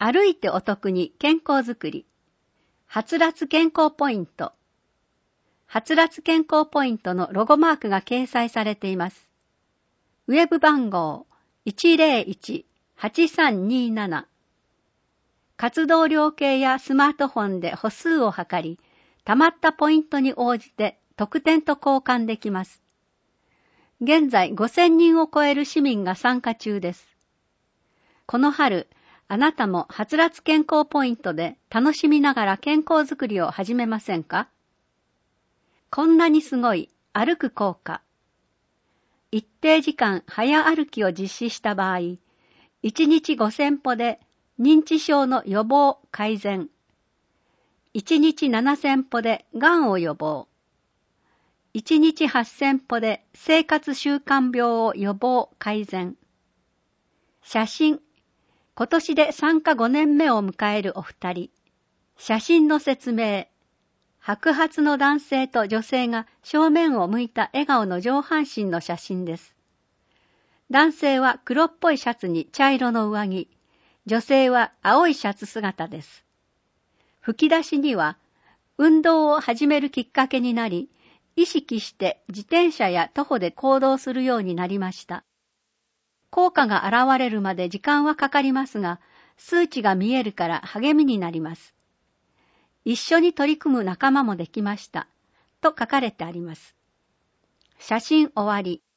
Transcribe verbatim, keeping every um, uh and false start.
歩いてお得に健康づくり。はつらつ健康ポイント。はつらつ健康ポイントのロゴマークが掲載されています。ウェブ番号 いちまるいち はちさんにーなな。活動量計やスマートフォンで歩数を測り、溜まったポイントに応じて特典と交換できます。現在ごせんにんを超える市民が参加中です。この春、あなたもはつらつ健康ポイントで楽しみながら健康づくりを始めませんか？こんなにすごい歩く効果。一定時間早歩きを実施した場合、いちにちごせん歩で認知症の予防改善。いちにちななせん歩でがんを予防。いちにちはっせん歩で生活習慣病を予防改善。写真。今年で参加ごねんめを迎えるお二人。写真の説明。白髪の男性と女性が正面を向いた笑顔の上半身の写真です。男性は黒っぽいシャツに茶色の上着。女性は青いシャツ姿です。吹き出しには、運動を始めるきっかけになり、意識して自転車や徒歩で行動するようになりました。効果が現れるまで時間はかかりますが、数値が見えるから励みになります。一緒に取り組む仲間もできました。と書かれてあります。写真終わり。